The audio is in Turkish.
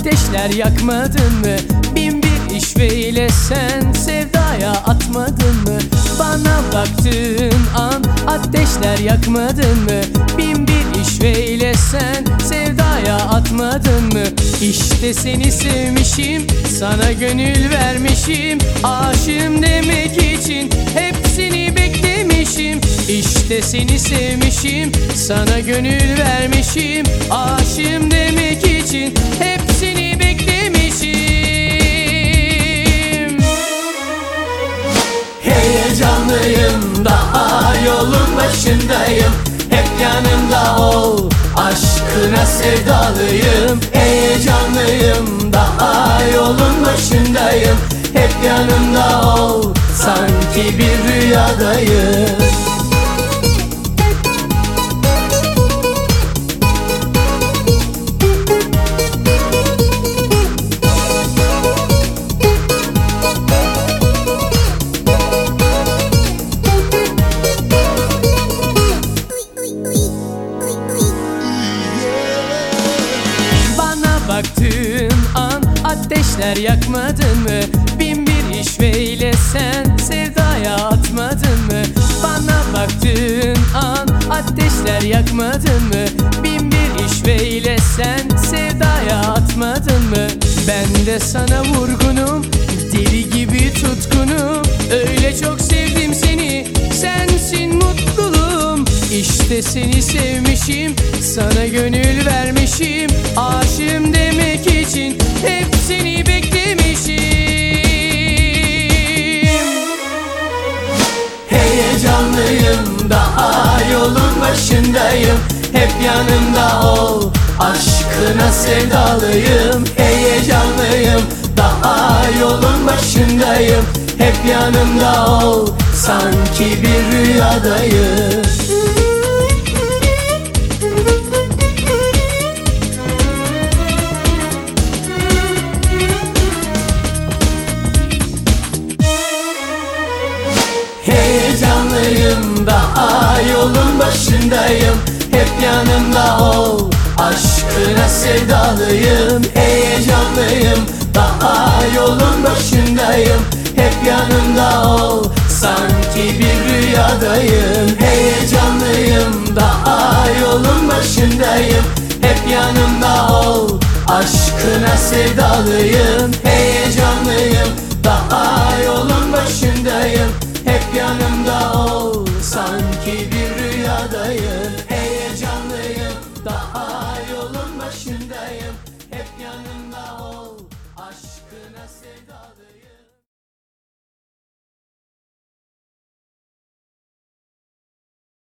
ateşler yakmadın mı? Bin bir işveyle sen sevdaya atmadın mı? Bana baktığın an ateşler yakmadın mı? Bin bir işveyle sen sevdaya atmadın mı? İşte seni sevmişim, sana gönül vermişim, aşığım demek için hepsini beklemişim. İşte seni sevmişim, sana gönül vermişim, aşığım demek için hepsini beklemişim. Heyecanlıyım, daha yolun başındayım, hep yanımda ol, aşkına sevdalıyım. Heyecanlıyım, daha yolun başındayım, hep yanımda ol, sanki bir rüyadayım. Baktığın an ateşler yakmadın mı? Bin bir işveyle sen sevdaya atmadın mı? Bana baktığın an ateşler yakmadın mı? Bin bir işveyle sen sevdaya atmadın mı? Ben de sana vurgunum, deli gibi tutkunum, öyle çok sevdim seni, sensin mutluluğum. İşte seni sevmişim, sana gönül vermişim, aşığım demek için hepsini beklemişim. Heyecanlıyım, daha yolun başındayım, hep yanımda ol, aşkına sevdalıyım. Heyecanlıyım, daha yolun başındayım, hep yanımda ol, sanki bir rüyadayım. Heyecanlıyım, daha yolun başındayım, hep yanımda ol, aşkına sevdalıyım. Heyecanlıyım, daha yolun başındayım, hep yanımda ol, sanki bir rüyadayım. Heyecanlıyım, daha yolun başındayım, hep yanımda ol, aşkına sevdalıyım. Heyecanlıyım, daha yolun başındayım, hep yanımda ol, sanki bir rüyadayım. Heyecanlıyım, daha yolun başındayım, hep yanımda ol, aşkına sevdalıyım.